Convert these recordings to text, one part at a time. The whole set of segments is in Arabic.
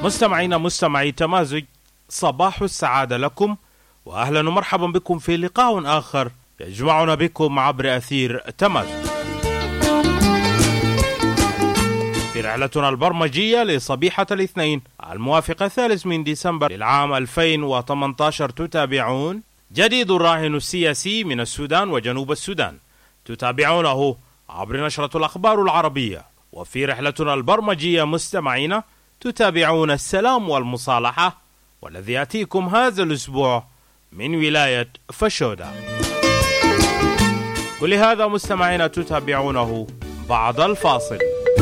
مستمعي تمازج، صباح السعادة لكم، وأهلا ومرحبا بكم في لقاء آخر يجمعنا بكم عبر أثير تمازج في رحلتنا البرمجية لصبيحة الاثنين الموافق 3 من ديسمبر للعام 2018. تتابعون جديد الراهن السياسي من السودان وجنوب السودان، تتابعونه عبر نشرة الأخبار العربية. وفي رحلتنا البرمجية مستمعينا تتابعون السلام والمصالحة، والذي يأتيكم هذا الأسبوع من ولاية فشودة. كل هذا مستمعينا تتابعونه بعد الفاصل.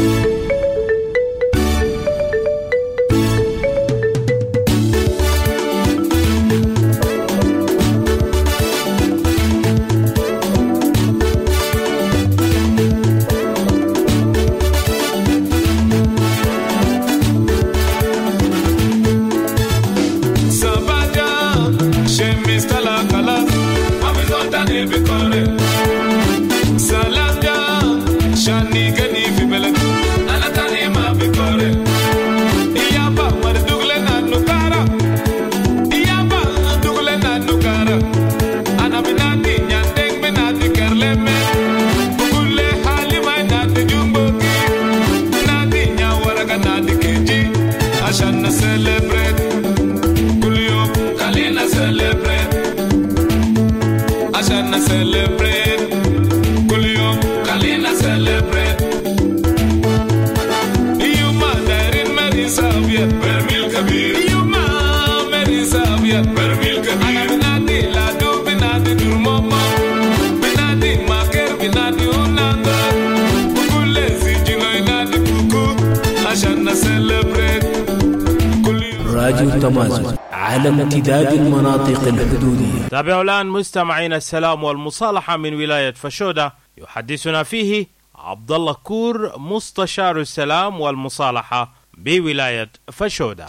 راديو تمازج على امتداد المناطق الحدودية. تابعوا الآن مستمعين السلام والمصالحة من ولاية فشودة، يحدثنا فيه عبد الله كور مستشار السلام والمصالحة بولاية فشودة.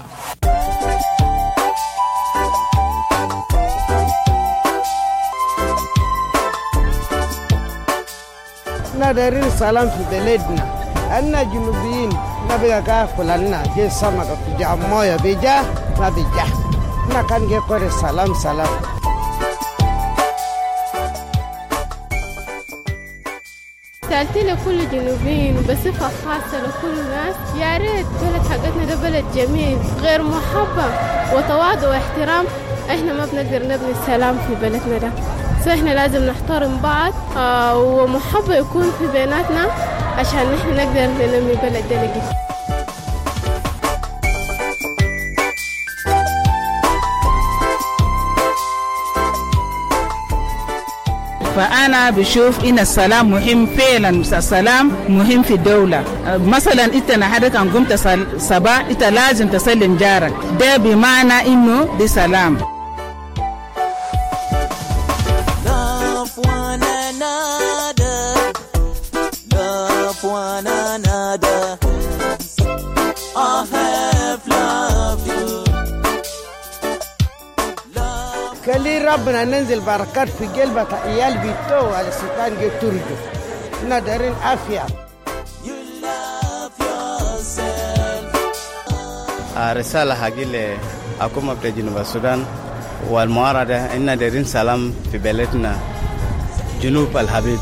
نادرين السلام في بلدنا، أنا جنوبيين نبغى كافل لنا جي سمك في جامويا بيجا نبيجا نكان جي كوري سلام. سألت لكل جنوبيين بصفة خاصة لكل الناس، يا ريت بلد حقتنا ده بلد جميل غير محبة وتواضع واحترام. احنا ما بنقدر نبني السلام في بلدنا ده، فاحنا لازم نحترم بعض ومحبة يكون في بيناتنا عشان نحن نقدر ننمي بلد ده. فأنا بشوف إن السلام مهم فعلا، السلام مهم في الدولة. مثلا إنت نحدك أن قمت صباح إنت لازم تسلم جارك، ده بمعنى إنه دي سلام. كلي ربنا ننزل بركات في قلبك عيال بيتو على السلطان جتورجو نادرين عافية. رسالة حقيقية حكومة جنوب السودان والمعارضة إن دارين سلام في بلدنا جنوب الحبيب.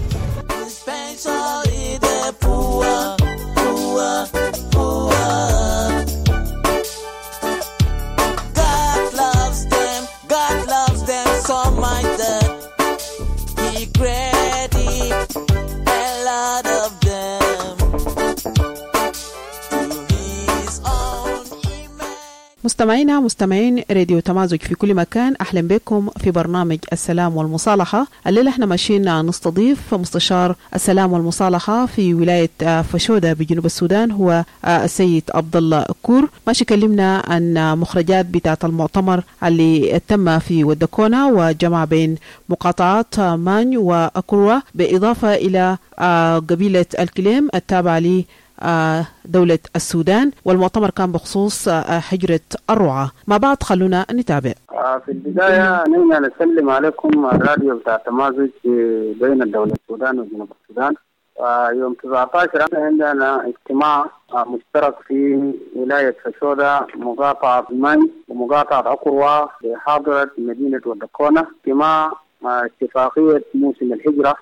مستمعين راديو تمازج في كل مكان، أهلا بكم في برنامج السلام والمصالحة. الليلة احنا ماشيين نستضيف مستشار السلام والمصالحة في ولاية فشودة بجنوب السودان، هو السيد عبد الله كور. ماشي كلمنا عن مخرجات بتاعة المؤتمر اللي تم في ودكونا وجمع بين مقاطعات ماني وأكروا بالإضافة إلى قبيلة الكليم التابعة لي دولة السودان، والمؤتمر كان بخصوص حجرة الرعاة. مع بعض خلونا نتابع. في البداية نسلم عليكم الراديو بتاع تمازج بين الدولة السودان وجنوب السودان. يوم 19 عندنا اجتماع مشترك في ولاية فشودة مقاطعة مان ومقاطعة أقروى بحاضرة مدينة ودكونة. اجتماع اتفاقية موسم الهجرة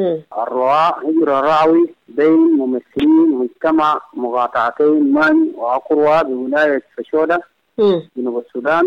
هجرة رعوي بين ممثلين مجتمع مقاطعتين مان وأقروى بولاية فشودة جنوب السودان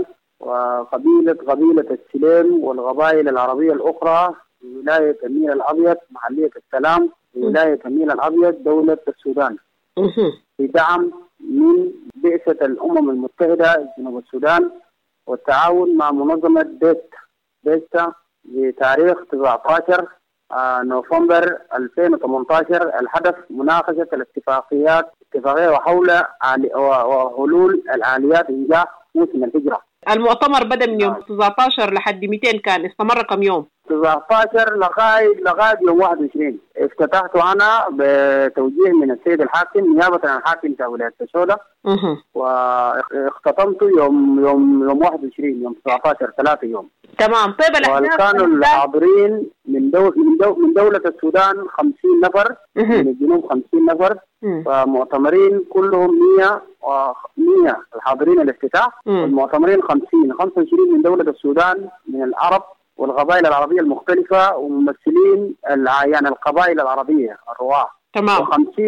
وقبيلة السليم والقبائل العربية الأخرى ولاية النيل الأبيض محلية السلام ولاية النيل الأبيض دولة السودان بدعم من بعثة الأمم المتحدة جنوب السودان والتعاون مع منظمة بيستا بتاريخ 19 نوفمبر 2018. الهدف مناقشة اتفاقية وحول وحلول الآليات إنجاح موسم الهجرة. المؤتمر بدأ من يوم 19 لحد 200 كان استمر كم يوم؟ 19 لغاية يوم 21. افتتحته أنا بتوجيه من السيد الحاكم نيابة عن الحاكم بتاع ولاية فشودة واختتمته يوم 21 يوم 19 3 يوم. تمام. طيب وكانوا الحاضرين من دولة السودان 50 نفر من الجنوب 50 نفر فمؤتمرين كلهم 100 الحاضرين الافتتاح والمؤتمرين 25 من دولة السودان من العرب والقبائل العربية المختلفة وممثلين يعني القبائل العربية الرواة. تمام. و50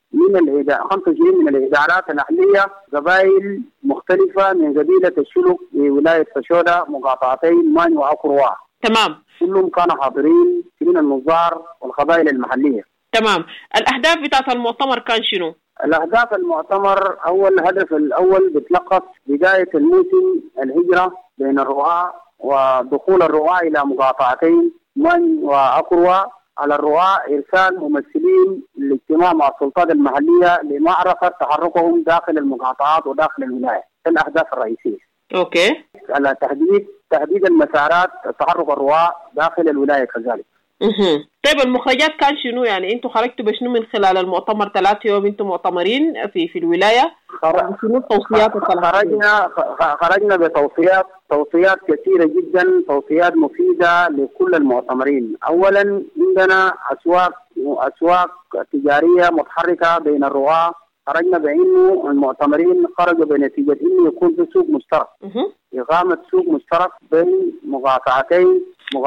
25 من الإدارات الأهلية قبائل مختلفة من قبيلة الشلوك بولاية فشودة مقاطعتين مان وأقروى. تمام. كلهم كانوا حاضرين من النظار والقبائل المحلية. تمام. الأهداف بتاعت المؤتمر كان شنو؟ الأهداف المؤتمر الهدف الأول بتلخص بداية الموسم الهجرة بين الرعاة ودخول الرعاة إلى مقاطعتين من وأقروى. على الرعاة إرسال ممثلين للاجتماع مع السلطات المحلية لمعرفة تحركهم داخل المقاطعات وداخل الولاية. الأهداف الرئيسية. أوكي. على تحديد المسارات تحرك الرعاة داخل الولاية كذلك. طيب المخرجات كان شنو؟ يعني انتم خرجتوا بشنو من خلال المؤتمر 3 يوم انتم مؤتمرين في الولاية؟ شنو التوصيات؟ خرجنا توصيات كثيرة جدا، توصيات مفيدة لكل المؤتمرين. اولا عندنا اسواق تجارية متحركة بين الرعاة. خرجنا بانه المؤتمرين خرجوا بنتيجة انه يكون في سوق مشترك. إقامة سوق مشترك بين مقاطعتين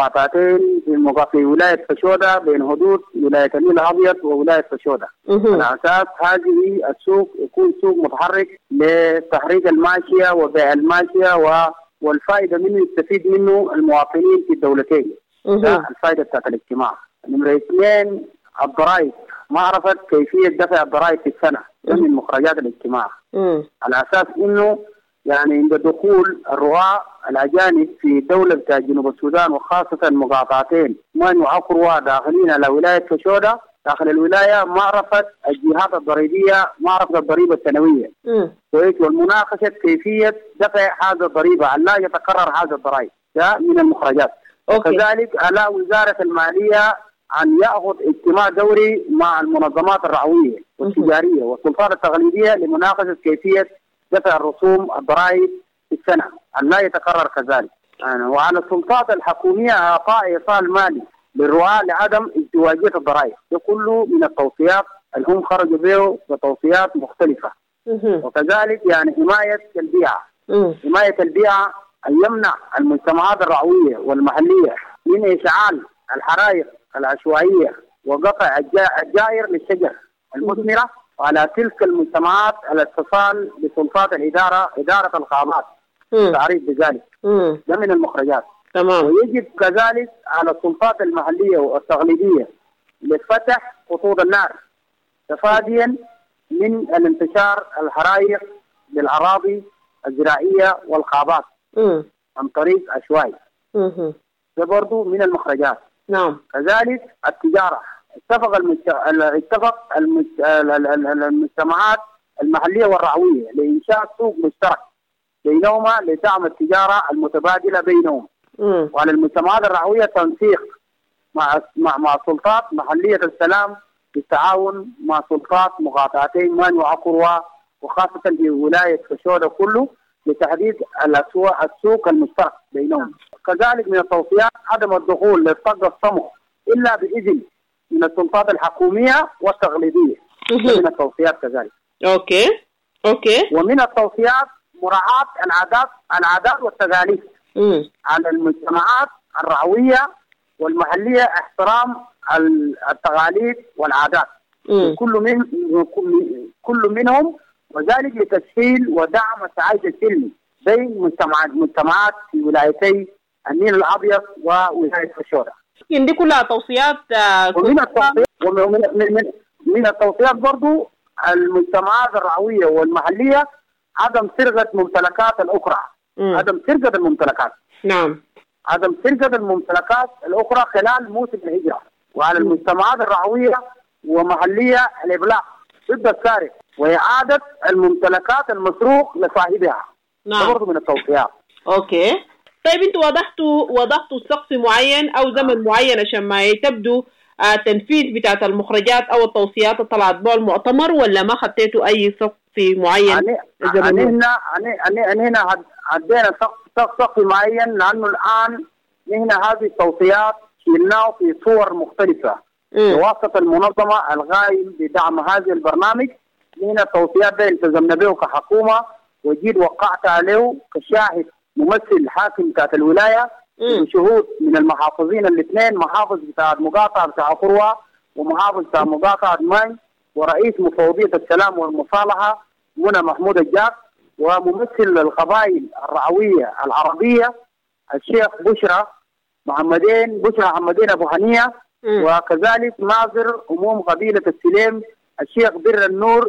في ولاية فشودة بين حدود ولاية النيل الأبيض وولاية فشودة. على أساس هذه السوق يكون سوق متحرك لتحريك الماشية وبيع الماشية والفائدة منه يستفيد منه المواطنين في الدولتين. الفائدة بتاعت الاجتماع. نمرة 2 الضرائب. معرفة كيفية دفع الضرائب في السنة من مخرجات الاجتماع. على أساس إنه يعني عند دخول الرعاة الأجانب في دولة بتاع جنوب السودان وخاصة مقاطعتين مان وأقروى داخلين على ولاية فشودة داخل الولاية معرفة الجهات الضريبية، معرفة الضريبة السنوية والمناقشة كيفية دفع هذا الضريبة لا يتكرر هذا الضرائب. ده من المخرجات. وكذلك على وزارة المالية أن يأخذ اجتماع دوري مع المنظمات الرعوية والتجارية والسلطات التقليدية لمناقشة كيفية دفع الرسوم الضرائب في السنة أن لا يتكرر كذلك. وعلى السلطات الحكومية إعطاء إيصال مالي للرعاة لعدم ازدواجية الضرائب. ده كله من التوصيات اللي هم خرجوا به بتوصيات مختلفة. وكذلك يعني حماية البيئة أن يمنع المجتمعات الرعوية والمحلية من إشعال الحرائق العشوائية وقطع الجائر للشجر المثمرة، وعلى تلك المجتمعات الاتصال بسلطات إدارة القامات تعريف بذلك. ده من المخرجات. تمام. ويجب كذلك على السلطات المحلية والتقليدية لفتح خطوط النار تفاديا من الانتشار الحرائق للأراضي الزراعية والخابات عن طريق عشوائي. ده برضو من المخرجات. نعم. كذلك التجارة. اتفق المجتمعات المحلية والرعوية لإنشاء سوق مشترك بينهما لدعم التجارة المتبادلة بينهم. وعلى المجتمعات الرعوية تنسيق مع سلطات محلية السلام بالتعاون مع سلطات مقاطعتين مان وأقروى وخاصة في ولاية فشودة كله لتحديد السوق المشترك بينهم. كذلك من التوصيات عدم الدخول للطاقة الصمغ إلا بإذن من السلطات الحكومية والتقليدية. من التوصيات كذلك. اوكي. ومن التوصيات مراعاة العادات والتقاليد على المجتمعات الرعوية والمحلية، احترام التقاليد والعادات كل منهم، وذلك لتسهيل ودعم التعايش السلمي بين مجتمعات في ولايتي النيل الأبيض وولاية فشودة. دي كلها توصيات. من التوصيات برضو المجتمعات الرعوية والمحلية عدم سرقة ممتلكات الأخرى. عدم سرقة الممتلكات. نعم. عدم سرقة الممتلكات الأخرى خلال موسم الهجرة، وعلى المجتمعات الرعوية ومحلية الإبلاغ ضد السارق وإعادة الممتلكات المسروق لصاحبها. نعم. برضو من التوصيات. اوكي. طيب انتوا وضحتوا سقف معين او زمن معين عشان ما تبدو تنفيذ بتاعت المخرجات او التوصيات اللي طلعت بها المؤتمر، ولا ما خطيتوا اي سقف معين؟ هنا عدينا سقف معين، لانه الان هنا هذه التوصيات شلناه في صور مختلفه بواسطه المنظمه الغايم بدعم هذا البرنامج. هنا التوصيات دي التزمنا به كحكومه، وجيت وقعت عليه كشاهد ممثل حاكم بتاعت الولايه وشهود من المحافظين الاثنين، محافظ بتاع مقاطعه بتاع قروه ومحافظ بتاع مقاطعه ماي، ورئيس مفوضيه السلام والمصالحه منى محمود الجاب، وممثل القبائل الرعويه العربيه الشيخ بشرى محمدين ابو حنيه، وكذلك ناظر عموم قبيله السليم الشيخ بر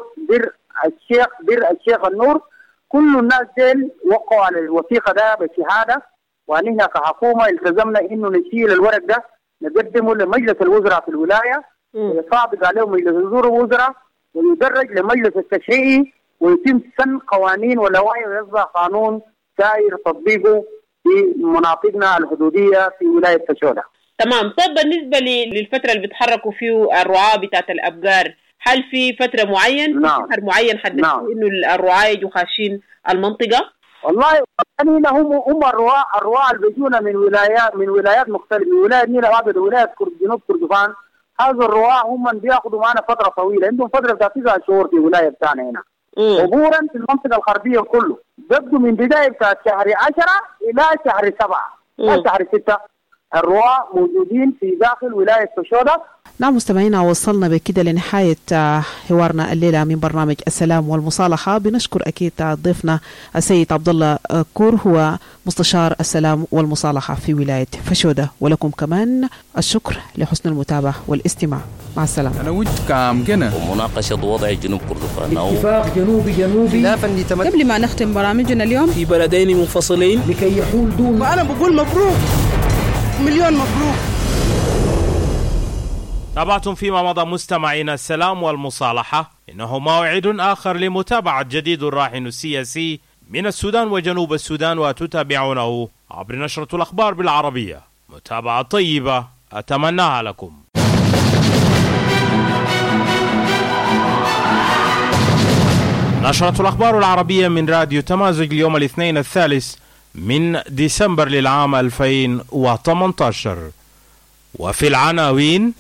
الشيخ النور. كل الناس ديل وقعوا على الوثيقه ده بشهاده، ونحن كحكومه التزمنا انه نشيل الورق ده نقدمه لمجلس الوزراء في الولايه، ويصادق عليه مجلس الوزراء ويدرج لمجلس التشريعي، ويتم سن قوانين ولوائح ويصبح قانون سائر تطبيقه في مناطقنا الحدوديه في ولايه فشودة. تمام. طيب بالنسبه للفتره اللي بيتحركوا فيه الرعاة بتاعت الابقار، هل في فتره معين؟ نعم. في شهر معين حددتوا انه الرعاة يجوا خاشين المنطقه؟ والله هم الرعاة اللي بيجونا من ولايات مختلفه، من ولايه النيل الابيض وولايه جنوب كردفان. هذا الرعاة هم بياخذوا معنا فتره طويله، عندهم فتره بتاع 9 شهور في الولايه بتاعنا هنا. عبورا في المنطقه الغربيه كله، بيبدوا من بدايه بتاع شهر 10 الى شهر 7 الى شهر 6. الرعاة موجودين في داخل ولايه فشودة. نعم مستمعينا، وصلنا بكده لنهاية حوارنا الليلة من برنامج السلام والمصالحة. بنشكر أكيد ضيفنا السيد عبد الله كور، هو مستشار السلام والمصالحة في ولاية فشودة، ولكم كمان الشكر لحسن المتابعة والاستماع. مع السلامة. أنا وجدت كامجنا ومناقشة وضع جنوب كردفان اتفاق جنوبي قبل ما نختم برامجنا اليوم في بلدين منفصلين لكي يحول دون. وأنا بقول مبروك، مليون مبروك. تابعتم فيما مضى مستمعينا السلام والمصالحة، إنه موعد آخر لمتابعة جديد الراهن السياسي من السودان وجنوب السودان، وتتابعونه عبر نشرة الأخبار بالعربية. متابعة طيبة أتمناها لكم. نشرة الأخبار العربية من راديو تمازج اليوم الاثنين 3 ديسمبر للعام 2018. وفي العناوين: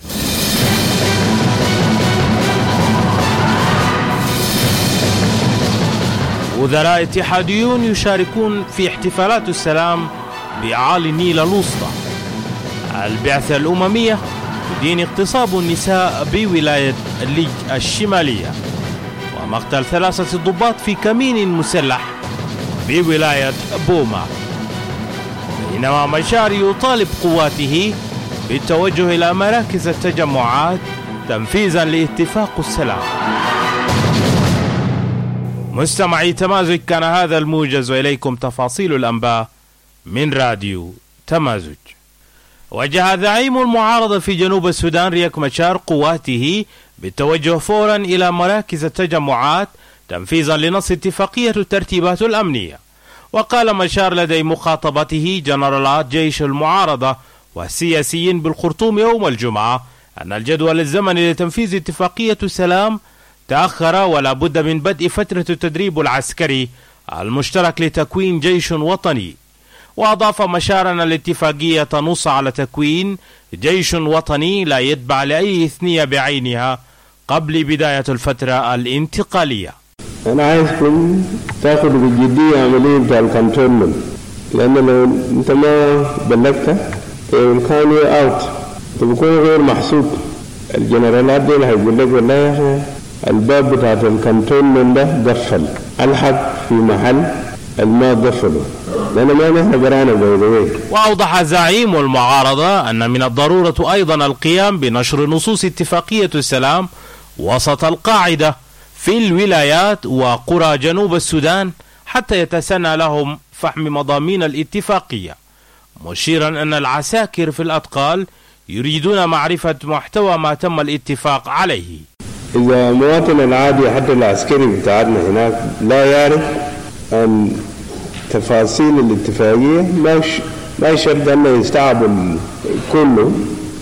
وزراء اتحاديون يشاركون في احتفالات السلام بأعالي النيل الوسطى. البعثة الأممية تدين اغتصاب النساء بولاية الليج الشمالية. ومقتل 3 ضباط في كمين مسلح بولاية بوما. بينما مشار يطالب قواته بالتوجه إلى مراكز التجمعات تنفيذا لاتفاق السلام. مستمعي تمازج، كان هذا الموجز، وإليكم تفاصيل الأنباء من راديو تمازج. وجه زعيم المعارضة في جنوب السودان ريك مشار قواته بالتوجه فورا إلى مراكز التجمعات تنفيذا لنص اتفاقية الترتيبات الأمنية. وقال مشار لدي مخاطبته جنرالات جيش المعارضة والسياسيين بالخرطوم يوم الجمعة أن الجدول الزمني لتنفيذ اتفاقية السلام تأخر، ولا بد من بدء فترة التدريب العسكري المشترك لتكوين جيش وطني. وأضاف مشار أن الاتفاقية تنص على تكوين جيش وطني لا يتبع لأي إثنية بعينها قبل بداية الفترة الانتقالية. أنا عايزكم تأخذوا بجدية عملية بتاع الكنترول، لأن لو أنت ما بلغت كان أوت تكون غير محسوب. الجنرالات دي هيقول لك والله يا أخي الباب بتاع الكنترول ده قفل، الحق في محل الماء قفله، لأن ما نحن قرانا بيضوي. وأوضح زعيم المعارضة أن من الضرورة أيضا القيام بنشر نصوص اتفاقية السلام وسط القاعدة في الولايات وقرى جنوب السودان حتى يتسنى لهم فهم مضامين الاتفاقية، مشيرا أن العساكر في الأتقال يريدون معرفة محتوى ما تم الاتفاق عليه. إذا المواطن العادي حتى العسكري بتاعنا هناك لا يعرف أن تفاصيل الاتفاقية ما شرط أنه يستوعب كله،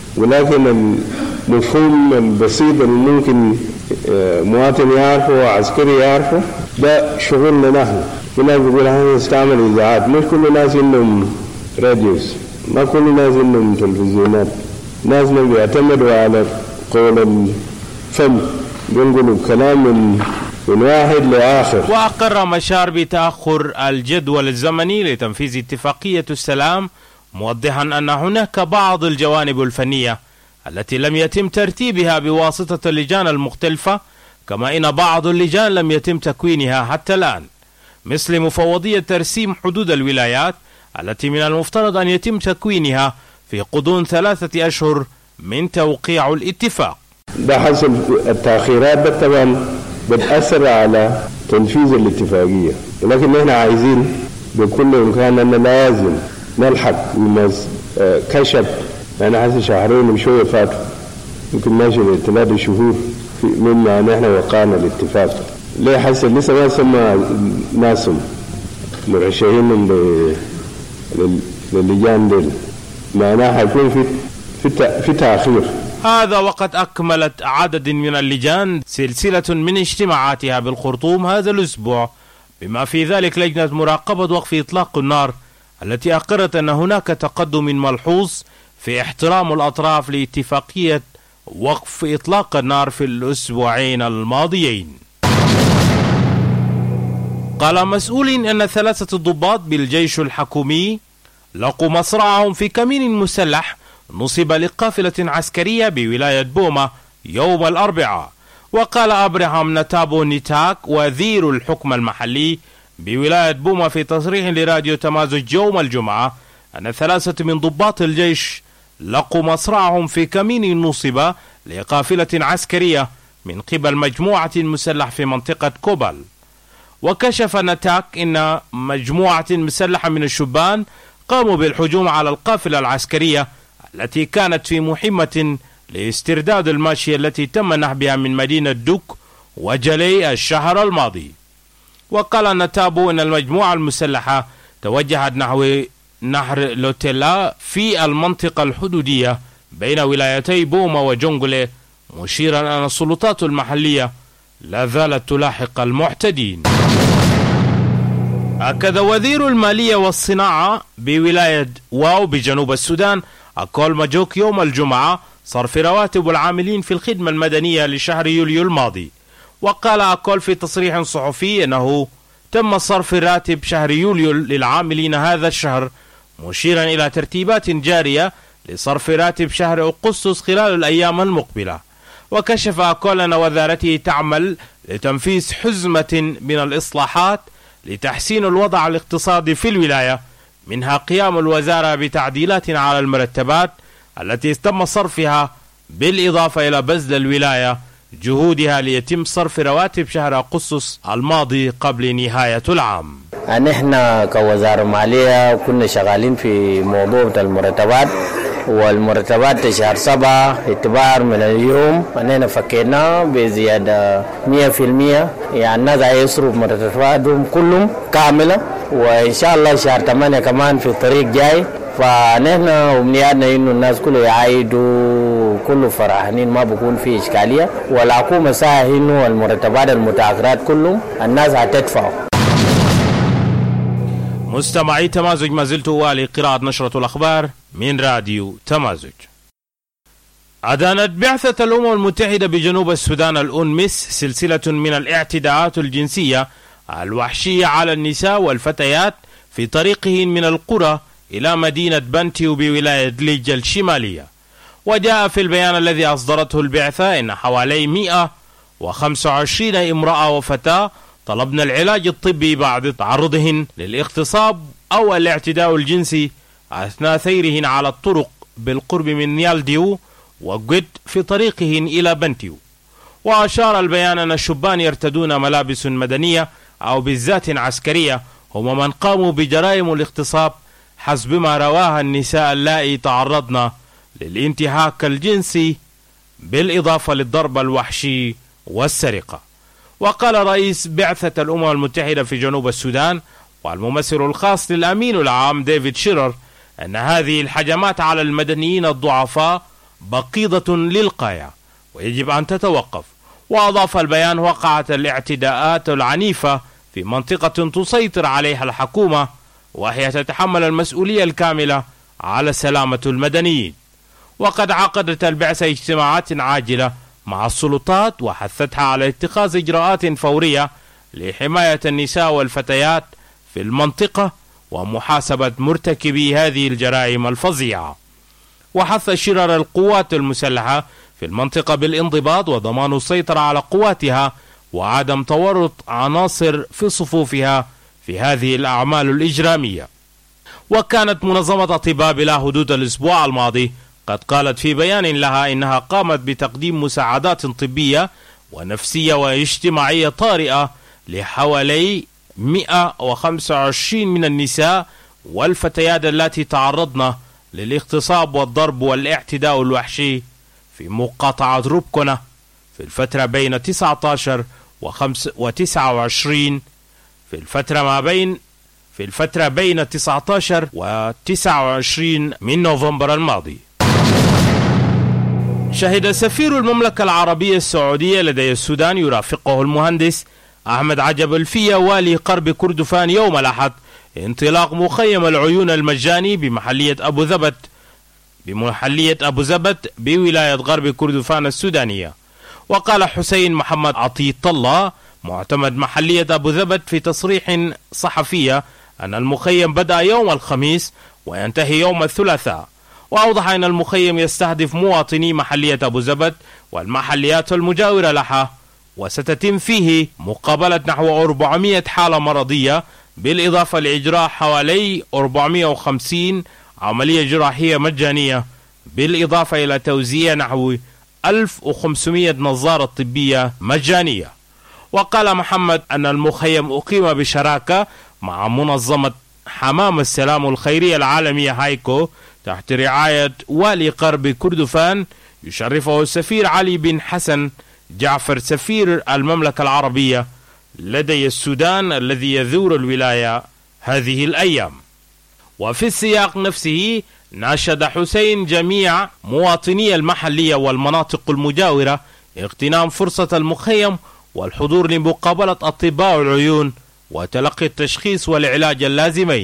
ولكن المفهوم البسيط اللي ممكن مواطن يعرفه وعسكري يعرفه ده شغلنا نحن. في ناس بيقول احنا نستعمل إذاعات، مش كل الناس إنهم راديوس، ما كل الناس إنهم تلفزيونات، ناس بيعتمدوا على قول الفم، بينقلوا كلام من واحد لآخر. وأقر مشار بتأخر الجدول الزمني لتنفيذ اتفاقية السلام، موضحا أن هناك بعض الجوانب الفنية التي لم يتم ترتيبها بواسطة اللجان المختلفة، كما إن بعض اللجان لم يتم تكوينها حتى الآن، مثل مفوضية ترسيم حدود الولايات التي من المفترض أن يتم تكوينها في غضون 3 أشهر من توقيع الاتفاق. ده حصل التأخيرات ده طبعا بتأثر على تنفيذ الاتفاقية، ولكن نحن عايزين بكل إمكان أن لازم نلحق كشف، يعني حسب 2 شهر وشوية فاتوا، يمكن ماشي 3 شهور مما نحن وقعنا الاتفاق. ليه حسب لسه ما سمى ناسهم مرشحين للجان ديل، معناها حيكون في تأخير. هذا وقد أكملت عدد من اللجان سلسلة من اجتماعاتها بالخرطوم هذا الأسبوع، بما في ذلك لجنة مراقبة وقف إطلاق النار التي أقرت أن هناك تقدم ملحوظ في احترام الأطراف لاتفاقية وقف إطلاق النار في الأسبوعين الماضيين. قال مسؤول أن 3 ضباط بالجيش الحكومي لقوا مصرعهم في كمين مسلح نصب لقافلة عسكرية بولاية بوما يوم الأربعاء. وقال أبراهام نتابو نيتاك وزير الحكم المحلي بولاية بوما في تصريح لراديو تمازج يوم الجمعة أن 3 من ضباط الجيش لقوا مصرعهم في كمين نصب لقافلة عسكرية من قبل مجموعة مسلح في منطقة كوبال. وكشف نتاك أن مجموعة مسلحة من الشبان قاموا بالهجوم على القافلة العسكرية التي كانت في مهمة لاسترداد الماشية التي تم نهبها من مدينة دوك وجلي الشهر الماضي. وقال نتابو أن المجموعة المسلحة توجهت نحو نهر لوتيلا في المنطقة الحدودية بين ولايتي بوما وجونغولي، مشيرا أن السلطات المحلية لا زالت تلاحق المعتدين. أكد وزير المالية والصناعة بولاية واو بجنوب السودان أكول ماجوك يوم الجمعة صرف رواتب العاملين في الخدمة المدنية لشهر يوليو الماضي. وقال أكول في تصريح صحفي أنه تم صرف راتب شهر يوليو للعاملين هذا الشهر، مشيرا إلى ترتيبات جارية لصرف راتب شهر أغسطس خلال الأيام المقبلة. وكشف أكول أن وزارته تعمل لتنفيذ حزمة من الإصلاحات لتحسين الوضع الاقتصادي في الولاية، منها قيام الوزارة بتعديلات على المرتبات التي تم صرفها، بالإضافة إلى بذل الولاية جهودها ليتم صرف رواتب شهر أغسطس الماضي قبل نهاية العام. نحن كوزارة مالية كنا شغالين في موضوع المرتبات، والمرتبات شهر 7 اعتبار من اليوم أننا فكرنا بزيادة 100%، يعني الناس يصرف مرتباتهم كلهم كاملة، وإن شاء الله شهر 8 كمان في الطريق جاي. فنحن أمنياتنا إنه الناس كله يعايدوا كله فرحانين، ما بكون في إشكالية، والحكومة ساعة إنه المرتبات المتأخرات كلهم الناس هتدفعوا. مستمعي تمازج، ما زلت والي قراءة نشرة الأخبار من راديو تمازج. أدانت بعثة الأمم المتحدة بجنوب السودان الأنمس سلسلة من الاعتداءات الجنسية الوحشية على النساء والفتيات في طريقهن من القرى إلى مدينة بنتيو بولاية ليج الشمالية. وجاء في البيان الذي أصدرته البعثة إن حوالي 125 امرأة وفتاة طلبنا العلاج الطبي بعد تعرضهن للاغتصاب أو الاعتداء الجنسي أثناء سيرهن على الطرق بالقرب من نيالديو وقد في طريقهن إلى بنتيو. وأشار البيان أن الشبان يرتدون ملابس مدنية أو بالذات عسكرية هم من قاموا بجرائم الاغتصاب حسب ما رواها النساء اللائي تعرضن للانتهاك الجنسي بالإضافة للضرب الوحشي والسرقة. وقال رئيس بعثة الأمم المتحدة في جنوب السودان والممثل الخاص للأمين العام ديفيد شيرر أن هذه الهجمات على المدنيين الضعفاء بقيضة للغاية ويجب أن تتوقف. وأضاف البيان وقعت الاعتداءات العنيفة في منطقة تسيطر عليها الحكومة وهي تتحمل المسؤولية الكاملة على سلامة المدنيين. وقد عقدت البعثة اجتماعات عاجلة مع السلطات وحثتها على اتخاذ إجراءات فورية لحماية النساء والفتيات في المنطقة ومحاسبة مرتكبي هذه الجرائم الفظيعة. وحث شرر القوات المسلحة في المنطقة بالانضباط وضمان السيطرة على قواتها وعدم تورط عناصر في صفوفها في هذه الأعمال الإجرامية. وكانت منظمة أطباء بلا حدود الأسبوع الماضي قد قالت في بيان لها إنها قامت بتقديم مساعدات طبية ونفسية واجتماعية طارئة لحوالي 125 من النساء والفتيات التي تعرضن للاغتصاب والضرب والاعتداء الوحشي في مقاطعة روبكونا في الفترة بين 19 و29 في الفترة بين 19 و29 من نوفمبر الماضي. شهد سفير المملكة العربية السعودية لدى السودان يرافقه المهندس أحمد عجب الفية والي قرب كردفان يوم الأحد انطلاق مخيم العيون المجاني بمحلية أبو زبت بولاية غرب كردفان السودانية. وقال حسين محمد عطية الله معتمد محلية أبو زبت في تصريح صحفية أن المخيم بدأ يوم الخميس وينتهي يوم الثلاثاء. وأوضح أن المخيم يستهدف مواطني محلية أبو زبت والمحليات المجاورة لها وستتم فيه مقابلة نحو 400 حالة مرضية بالإضافة لإجراء حوالي 450 عملية جراحية مجانية بالإضافة إلى توزيع نحو 1500 نظارة طبية مجانية. وقال محمد أن المخيم أقيم بشراكة مع منظمة حمام السلام الخيرية العالمية هايكو تحت رعاية والي قرب كردفان يشرفه السفير علي بن حسن جعفر سفير المملكة العربية لدى السودان الذي يزور الولاية هذه الأيام. وفي السياق نفسه ناشد حسين جميع مواطني المحلية والمناطق المجاورة اغتنام فرصة المخيم والحضور لمقابلة أطباء العيون وتلقي التشخيص والعلاج اللازمين.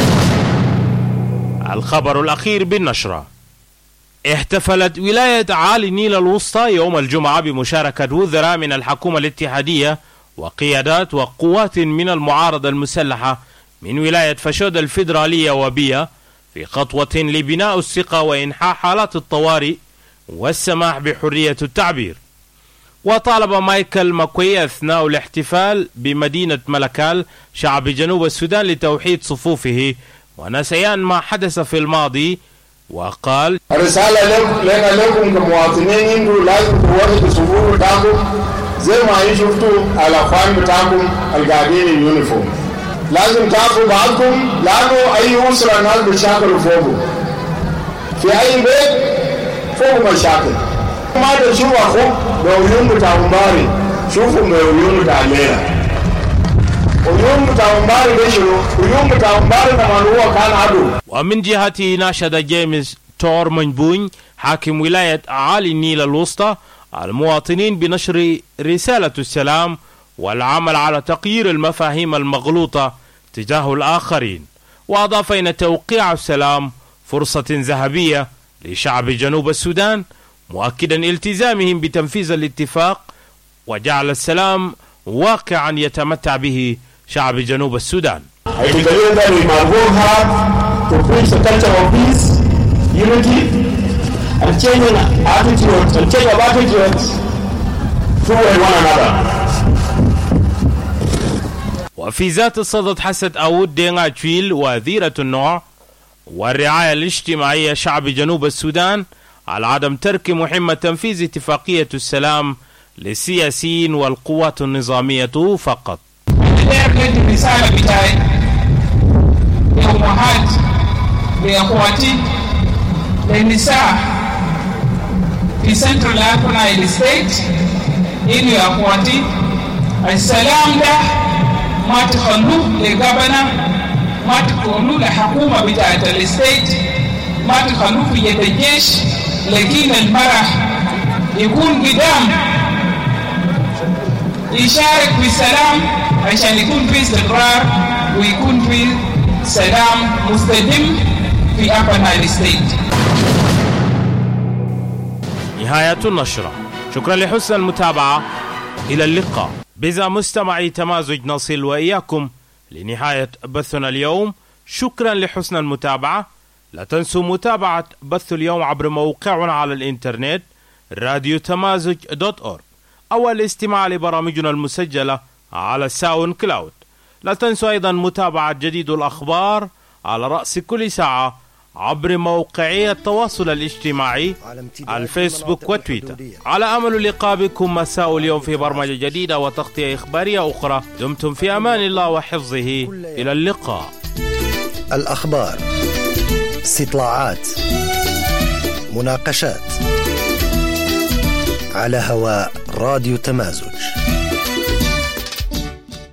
الخبر الأخير بالنشرة: احتفلت ولاية عالي النيل الوسطى يوم الجمعة بمشاركة وزراء من الحكومة الاتحادية وقيادات وقوات من المعارضة المسلحة من ولاية فشود الفيدرالية وبيا في خطوة لبناء الثقة وإنحاء حالات الطوارئ والسماح بحرية التعبير. وطالب مايكل ماكوي أثناء الاحتفال بمدينة ملكال شعب جنوب السودان لتوحيد صفوفه ونسيان ما حدث في الماضي، وقال: الرسالة لنا لكم كمواطنين انتوا لازم توحدوا الصفوف بتاعكم زي ما شفتوا الأخوان بتاعكم القاعدين اليونيفورم. لازم تعرفوا بعضكم لأنه أي أسرة الناس بيشاكلوا فوقه، في أي بيت فوق مشاكل. ما تشوف أخوك بعيون بتاع مباري، شوفوا بعيون بتاع الليلة. عيون بتاع مباري ده شنو؟ عيون بتاع مباري لما هو كان عدو. ومن جهته ناشد جيمس تور منبوني حاكم ولاية عالي النيل الوسطى المواطنين بنشر رسالة السلام والعمل على تغيير المفاهيم المغلوطة تجاه الآخرين. وأضاف أن توقيع السلام فرصة ذهبية لشعب جنوب السودان، مؤكدا التزامهم بتنفيذ الاتفاق وجعل السلام واقعا يتمتع به شعب جنوب السودان. I believe that we must work hard to preach the culture of peace, unity, and changing attitudes and change of attitudes toward one another. وفي ذات الصدد حست أود دينغا تشويل وزيرة النوع والرعاية الاجتماعية شعب جنوب السودان على عدم ترك مهمة تنفيذ اتفاقية السلام للسياسيين والقوات النظامية فقط. الرسالة بتاعي لأمهات لأخواتي للنساء في سنترال أفريقيا ستيت، إنه يا أخواتي السلام ده ما تخلوه للجبنة، ما تخلوه لحكومة بتاعت الستيت، ما تخلوه في يد الجيش، لكن المرأة يكون قدام يشارك في السلام عشان يكون في استقرار ويكون في سلام مستديم في أبر نايل ستيت. نهاية النشرة. شكرا لحسن المتابعة، إلى اللقاء. بذا مستمعي تمازج نصل وإياكم لنهاية بثنا اليوم. شكرا لحسن المتابعة. لا تنسوا متابعة بث اليوم عبر موقعنا على الإنترنت radiotamazoj.org أو الاستماع لبرامجنا المسجلة على ساوند كلاود. لا تنسوا أيضا متابعة جديد الأخبار على رأس كل ساعة عبر موقعي التواصل الاجتماعي الفيسبوك وتويتر. على أمل اللقاء بكم مساء اليوم في برمجة جديدة وتغطية إخبارية أخرى. دمتم في أمان الله وحفظه. إلى اللقاء. الأخبار، استطلاعات، مناقشات على هواء راديو تمازج.